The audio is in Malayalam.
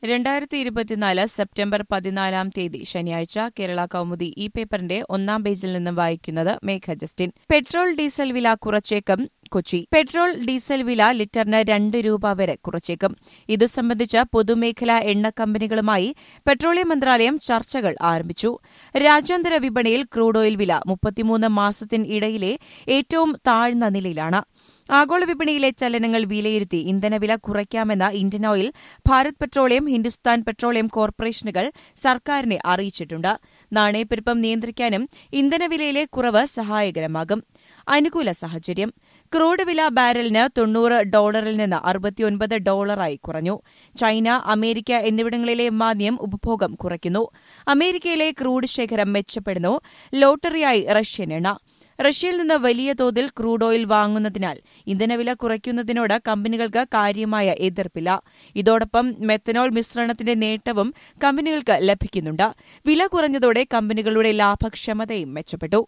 2024 സെപ്റ്റംബർ 14 ശനിയാഴ്ച കേരള കൗമുദി ഈ പേപ്പറിന്റെ ഒന്നാം പേജിൽ നിന്നും വായിക്കുന്നത് മേഘ ജസ്റ്റിൻ. പെട്രോൾ ഡീസൽ വില കുറച്ചേക്കും കൊച്ചി. പെട്രോൾ ഡീസൽ വില ലിറ്ററിന് 2 രൂപ വരെ കുറച്ചേക്കും. ഇതു സംബന്ധിച്ച് പൊതുമേഖലാ എണ്ണ കമ്പനികളുമായി പെട്രോളിയം മന്ത്രാലയം ചർച്ചകൾ ആരംഭിച്ചു. രാജ്യാന്തര വിപണിയിൽ ക്രൂഡ് ഓയിൽ വില 33 മാസത്തിനിടയിലെ ഏറ്റവും താഴ്ന്ന നിലയിലാണ്. ആഗോള വിപണിയിലെ ചലനങ്ങൾ വിലയിരുത്തി ഇന്ധനവില കുറയ്ക്കാമെന്ന് Indian oil, Bharat petroleum, Hindustan petroleum കോർപ്പറേഷനുകൾ സർക്കാരിനെ അറിയിച്ചിട്ടുണ്ട്. നാണയപ്പെരുപ്പം നിയന്ത്രിക്കാനും ഇന്ധനവിലയിലെ കുറവ് സഹായകരമാകും. അനുകൂല സാഹചര്യം. ക്രൂഡ് വില ബാരലിന് $90 നിന്ന് $69 കുറഞ്ഞു. ചൈന, അമേരിക്ക എന്നിവിടങ്ങളിലെ മാന്ദ്യം ഉപഭോഗം കുറയ്ക്കുന്നു. അമേരിക്കയിലെ ക്രൂഡ് ശേഖരം മെച്ചപ്പെടുന്നു. ലോട്ടറിയായി റഷ്യൻ എണ്ണ. റഷ്യയിൽ നിന്ന് വലിയ തോതിൽ ക്രൂഡ് ഓയിൽ വാങ്ങുന്നതിനാൽ ഇന്ധനവില കുറയ്ക്കുന്നതിനോട് കമ്പനികൾക്ക് കാര്യമായ എതിർപ്പില്ല. ഇതോടൊപ്പം മെത്തനോൾ മിശ്രണത്തിന്റെ നേട്ടവും കമ്പനികൾക്ക് ലഭിക്കുന്നുണ്ട്. വില കുറഞ്ഞതോടെ കമ്പനികളുടെ ലാഭക്ഷമതയും മെച്ചപ്പെട്ടു.